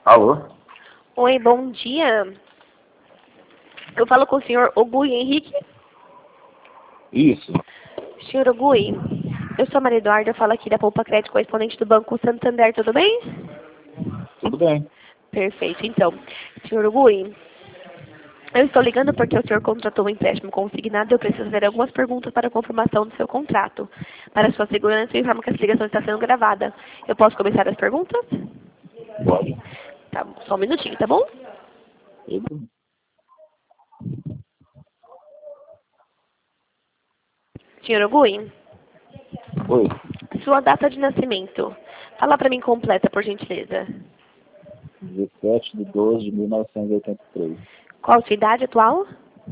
Alô? Oi, bom dia. Eu falo com o senhor Ogui Henrique. Isso. Senhor Ogui, eu sou a Maria Eduarda, eu falo aqui da Poupa Crédito, correspondente do Banco Santander, tudo bem? Tudo bem. Perfeito, então. Senhor Ogui, eu estou ligando porque o senhor contratou um empréstimo consignado e eu preciso fazer algumas perguntas para a confirmação do seu contrato. Para sua segurança, eu informo que essa ligação está sendo gravada. Eu posso começar as perguntas? Pode. Tá, só um minutinho, tá bom? Tudo. Senhor Ogui, Oi. sua data de nascimento. Fala para mim completa, por gentileza. 17/12/1983. Qual a sua idade atual?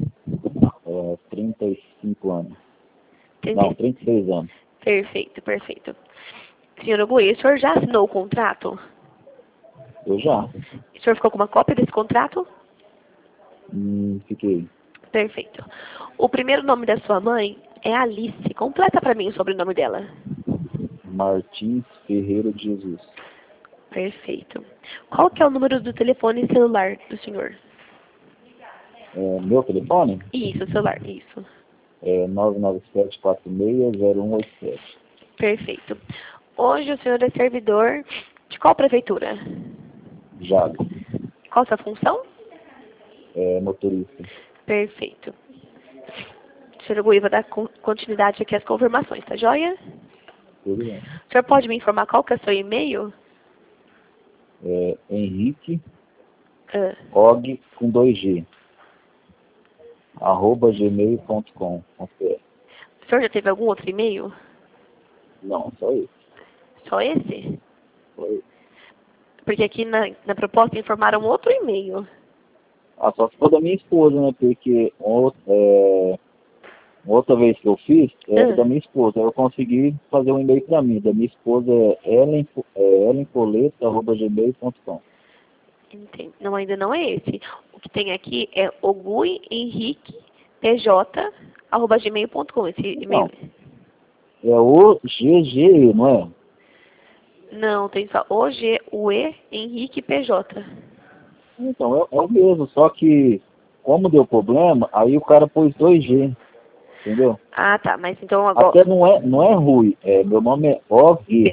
35 anos. 30. Não, 36 anos. Perfeito, perfeito. Senhor Ogui, o senhor já assinou o contrato? Eu já. O senhor ficou com uma cópia desse contrato? Fiquei. Perfeito. O primeiro nome da sua mãe é Alice. Completa para mim o sobrenome dela. Martins Ferreira de Jesus. Perfeito. Qual que é o número do telefone celular do senhor? Meu telefone Isso, celular, isso. é 997460187. Perfeito. Hoje o senhor é servidor de qual prefeitura? Jago. Qual sua função? Motorista. Perfeito. Senhor Ogui, vou dar continuidade aqui às confirmações, tá joia? Tudo bem. O senhor pode me informar qual que é o seu e-mail? Henrique Ah, Og com 2G. @gmail.com. o senhor já teve algum outro e-mail? Não, só isso. Só esse? Foi. Porque aqui na proposta informaram outro e-mail. Só se for da minha esposa, né? Porque outra vez que eu fiz, era da minha esposa. Eu consegui fazer um e-mail para mim. Da minha esposa é ellencoleta@gmail.com. Entendi. Não, ainda não é esse. O que tem aqui é oguihenriquepj@gmail.com. Esse e-mail. Não, é o GG, não é? Não, tem só OGUE Henrique PJ. Então, é o mesmo. Só que, como deu problema, aí o cara pôs 2G, entendeu? Ah, tá. Mas então agora. Até não é Rui. Meu nome é Og.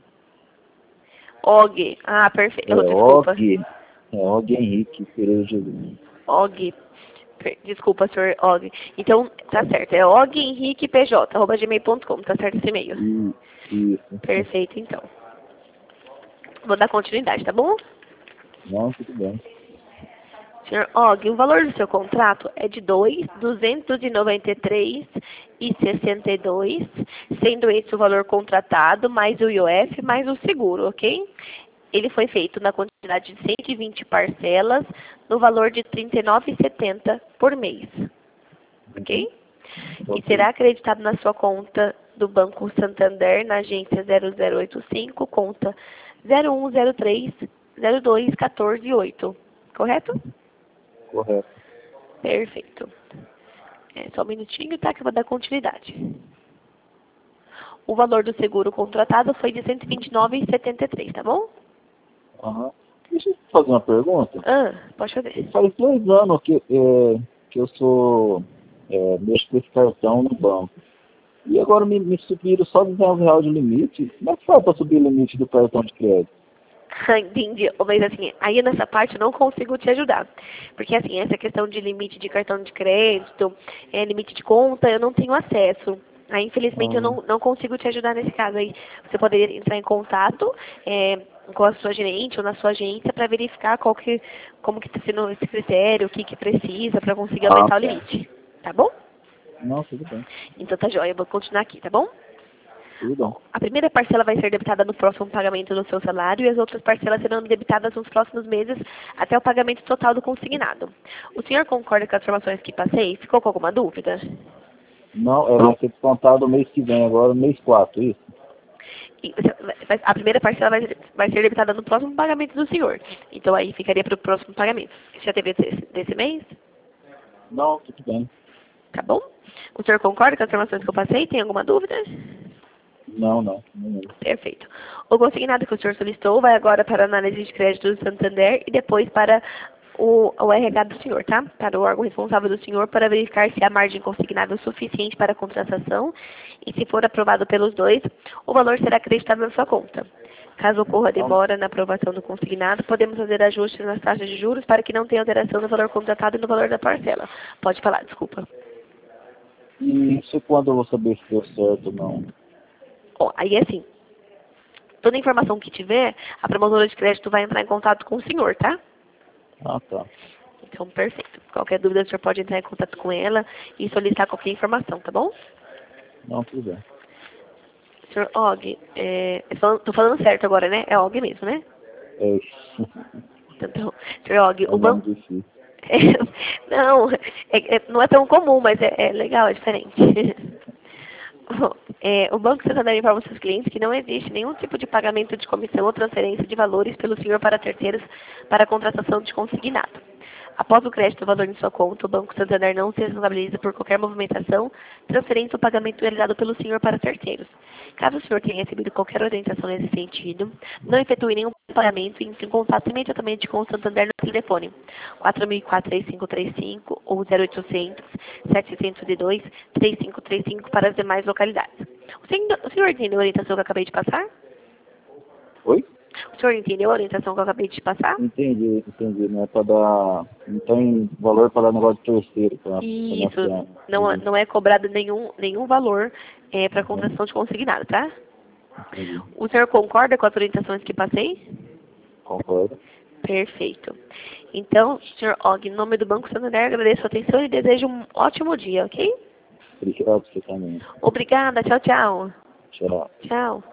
Og. Ah, perfeito. Oh, desculpa. Og. Og Henrique Pereira de Jesus. Og. Desculpa, senhor Og. Então, tá certo. É oghenriquepj@gmail.com. Tá certo esse e-mail? Isso. Perfeito, então. Vou dar continuidade, tá bom? Não, tudo bem. Senhor Og, o valor do seu contrato é de 293,62, sendo esse o valor contratado, mais o IOF, mais o seguro, ok? Ele foi feito na quantidade de 120 parcelas, no valor de R$ 39,70 por mês, ok? E será acreditado na sua conta do Banco Santander, na agência 0085, conta 0103-0214-8, correto? Correto. Perfeito. Só um minutinho, tá? Que eu vou dar continuidade. O valor do seguro contratado foi de R$ 129,73, tá bom? Deixa eu fazer uma pergunta. Pode fazer. Faz 2 anos que eu sou mexo com esse cartão no banco. E agora me subiram só R$ 200 de limite. Como é que faz para subir o limite do cartão de crédito? Entendi. Mas assim, aí nessa parte eu não consigo te ajudar. Porque assim, essa questão de limite de cartão de crédito, limite de conta, eu não tenho acesso. Aí, infelizmente, eu não consigo te ajudar nesse caso. Aí você poderia entrar em contato com a sua gerente ou na sua agência para verificar como que está sendo esse critério, o que precisa para conseguir aumentar o limite. Tá bom? Não, tudo bem. Então tá jóia, eu vou continuar aqui, tá bom? Tudo bem. A primeira parcela vai ser debitada no próximo pagamento do seu salário e as outras parcelas serão debitadas nos próximos meses até o pagamento total do consignado. O senhor concorda com as informações que passei? Ficou com alguma dúvida? Não, vai ser descontado mês que vem, agora mês 4, isso? A primeira parcela vai ser debitada no próximo pagamento do senhor. Então aí ficaria para o próximo pagamento. Já teve desse mês? Não, tudo bem. Tá bom? O senhor concorda com as informações que eu passei? Tem alguma dúvida? Não, não. Não. Perfeito. O consignado que o senhor solicitou vai agora para a análise de crédito do Santander e depois para o RH do senhor, tá? Para o órgão responsável do senhor para verificar se a margem consignada é suficiente para a contratação e se for aprovado pelos dois, o valor será acreditado na sua conta. Caso ocorra demora na aprovação do consignado, podemos fazer ajustes nas taxas de juros para que não tenha alteração no valor contratado e no valor da parcela. Pode falar, desculpa. E isso quando eu vou saber se deu certo ou não? Ó, aí é assim, toda informação que tiver, a promotora de crédito vai entrar em contato com o senhor, tá? Ah, tá. Então, perfeito. Qualquer dúvida, o senhor pode entrar em contato com ela e solicitar qualquer informação, tá bom? Não, tudo bem. Senhor Og, tô falando certo agora, né? É Og mesmo, né? É, Então, senhor Og, é um o nome banco... difícil. não, não é tão comum, mas é legal, é diferente. O Banco Santander informa aos seus clientes que não existe nenhum tipo de pagamento de comissão ou transferência de valores pelo senhor para terceiros para a contratação de consignado. Após o crédito do valor em sua conta, o Banco Santander não se responsabiliza por qualquer movimentação, transferência ou pagamento realizado pelo senhor para terceiros. Caso o senhor tenha recebido qualquer orientação nesse sentido, não efetue nenhum pagamento e entre em contato imediatamente com o Santander no telefone 4004-3535 ou 0800-702-3535 para as demais localidades. O senhor entendeu a orientação que eu acabei de passar? Oi? O senhor entendeu a orientação que eu acabei de passar? Entendi. Não é para dar. Não tem valor para dar negócio de terceiro. Isso, não é cobrado nenhum valor para contratação de consignado, tá? Entendi. O senhor concorda com as orientações que passei? Concordo. Perfeito. Então, senhor Og, em nome do Banco Santander, agradeço a atenção e desejo um ótimo dia, ok? Obrigado, você também. Obrigada, tchau, tchau. Tchau. Tchau.